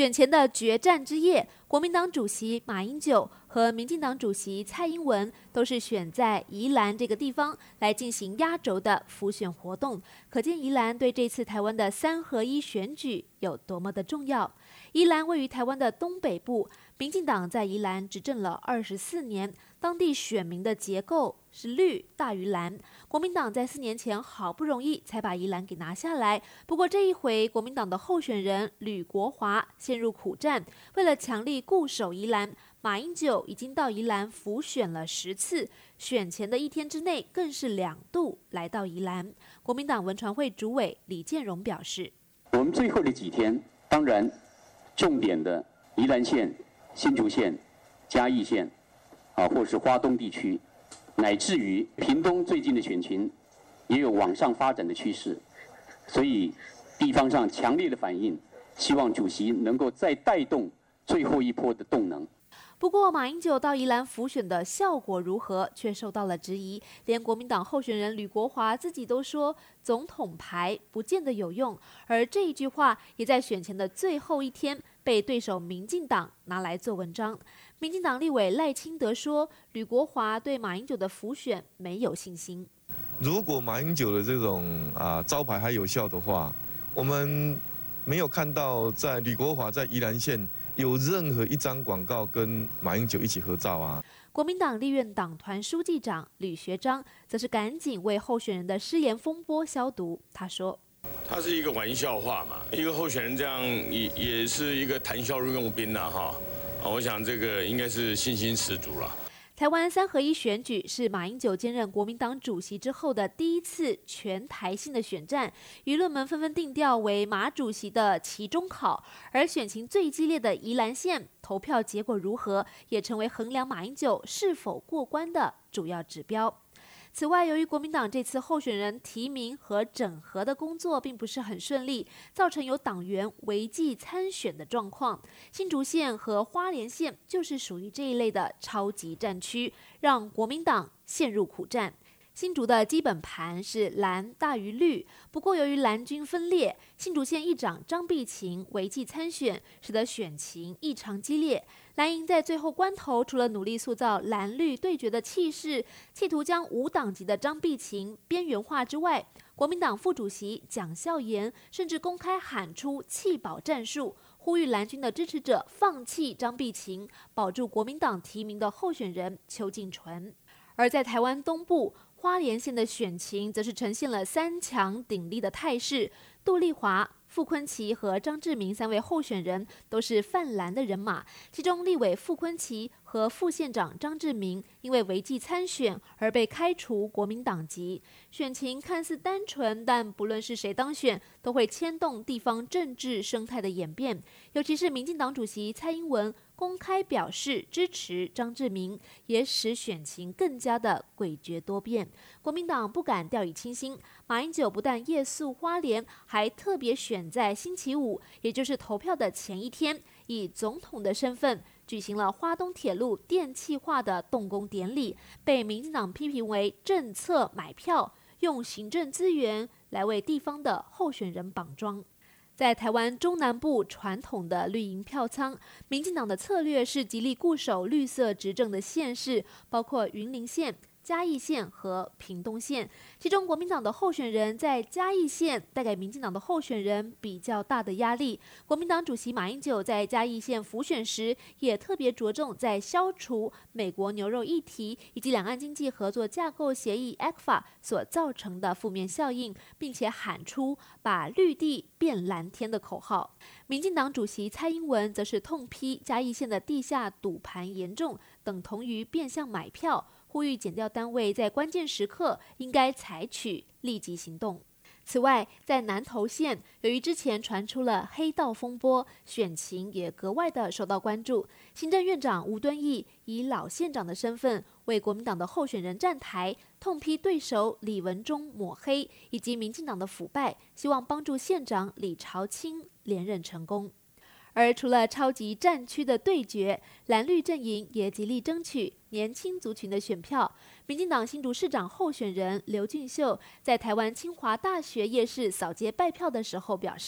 选前的决战之夜，国民党主席马英九和民进党主席蔡英文都是选在宜兰这个地方来进行压轴的辅选活动，可见宜兰对这次台湾的3合1选举有多么的重要。宜兰位于台湾的东北部，民进党在宜兰执政了24年，当地选民的结构是绿大于蓝。国民党在4年前好不容易才把宜兰给拿下来，不过这一回国民党的候选人吕国华陷入苦战，为了强力固守宜兰，马英九已经到宜兰辅选了10次，选前的1天之内更是2度来到宜兰。国民党文传会主委李建荣表示， 我们最后的几天，当然重点的宜兰县、新竹县、嘉义县或是花东地区，乃至于屏东最近的选情也有往上发展的趋势，所以地方上强烈的反应，希望主席能够再带动最后一波的动能。 不过，马英九到宜兰辅选的效果如何，却受到了质疑。连国民党候选人吕国华自己都说，总统牌不见得有用。而这一句话，也在选前的最后1天被对手民进党拿来做文章。民进党立委赖清德说，吕国华对马英九的辅选没有信心。 如果马英九的这种招牌还有效的话，我们没有看到在吕国华在宜兰县有任何一张广告跟马英九一起合照啊。 国民党立院党团书记长吕学章则是赶紧为候选人的失言风波消毒。他说：“ 他是一个玩笑话嘛，一个候选人这样也是一个谈笑如用兵了哈。我想这个应该是信心十足了。” 台湾3合1选举是马英九兼任国民党主席之后的第一次全台性的选战，舆论们纷纷定调为马主席的期中考，而选情最激烈的宜兰县投票结果如何，也成为衡量马英九是否过关的主要指标。此外，由于国民党这次候选人提名和整合的工作并不是很顺利，造成有党员违纪参选的状况。新竹县和花莲县就是属于这一类的超级战区，让国民党陷入苦战。新竹的基本盘是蓝大于绿，不过由于蓝军分裂，新竹县议长张碧琴违纪参选，使得选情异常激烈。蓝营在最后关头，除了努力塑造蓝绿对决的气势，企图将无党籍的张碧琴边缘化之外，国民党副主席蒋孝严甚至公开喊出弃保战术，呼吁蓝军的支持者放弃张碧琴，保住国民党提名的候选人邱进纯。而在台湾东部，花莲县的选情则是呈现了3强鼎立的态势，杜丽华、傅崐萁和张志明3位候选人都是泛蓝的人马，其中立委傅崐萁和副县长张志明因为违纪参选而被开除国民党籍。选情看似单纯，但不论是谁当选，都会牵动地方政治生态的演变。尤其是民进党主席蔡英文公开表示支持张志明，也使选情更加的诡谲多变。国民党不敢掉以轻心，马英九不但夜宿花莲，还特别选在星期五，也就是投票的前1天，以总统的身份举行了花东铁路电气化的动工典礼，被民进党批评为政策买票，用行政资源来为地方的候选人绑桩。在台湾中南部传统的绿营票仓，民进党的策略是极力固守绿色执政的县市，包括云林县、嘉义县和屏东县，其中国民党的候选人在嘉义县带给民进党的候选人比较大的压力。国民党主席马英九在嘉义县辅选时，也特别着重在消除美国牛肉议题以及两岸经济合作架构协议 ECFA 所造成的负面效应，并且喊出把绿地变蓝天的口号。民进党主席蔡英文则是痛批嘉义县的地下赌盘严重，等同于变相买票，呼吁检调单位在关键时刻应该采取立即行动。此外，在南投县，由于之前传出了黑道风波，选情也格外的受到关注。行政院长吴敦义以老县长的身份为国民党的候选人站台，痛批对手李文忠抹黑以及民进党的腐败，希望帮助县长李朝清连任成功。而除了超级战区的对决，蓝绿阵营也极力争取年轻族群的选票。民进党新竹市长候选人刘俊秀在台湾清华大学夜市扫街拜票的时候表示：“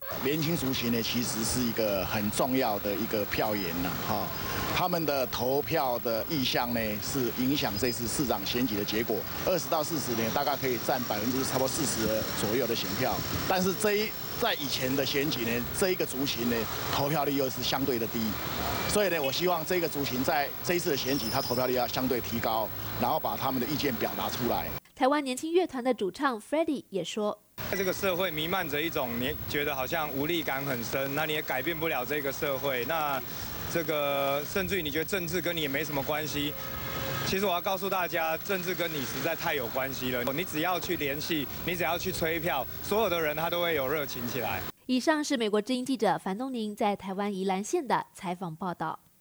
年轻族群呢，其实是一个很重要的一个票源呐，他们的投票的意向呢，是影响这次市长选举的结果。20到40年大概可以占差不多40%左右的选票，但是在以前的选举呢，这一个族群呢，投票率又是相对的低，所以呢，我希望这个族群在这一次的选举，他投票率要相对提高，然后把他们的意见表达出来。 台湾年轻乐团的主唱 Freddie 也说， 在这个社会弥漫着一种你觉得好像无力感很深，那你也改变不了这个社会，那这个甚至于你觉得政治跟你也没什么关系。其实我要告诉大家，政治跟你实在太有关系了。你只要去联系，你只要去催票，所有的人他都会有热情起来。 以上是美国之音记者樊东宁在台湾宜兰县的采访报道。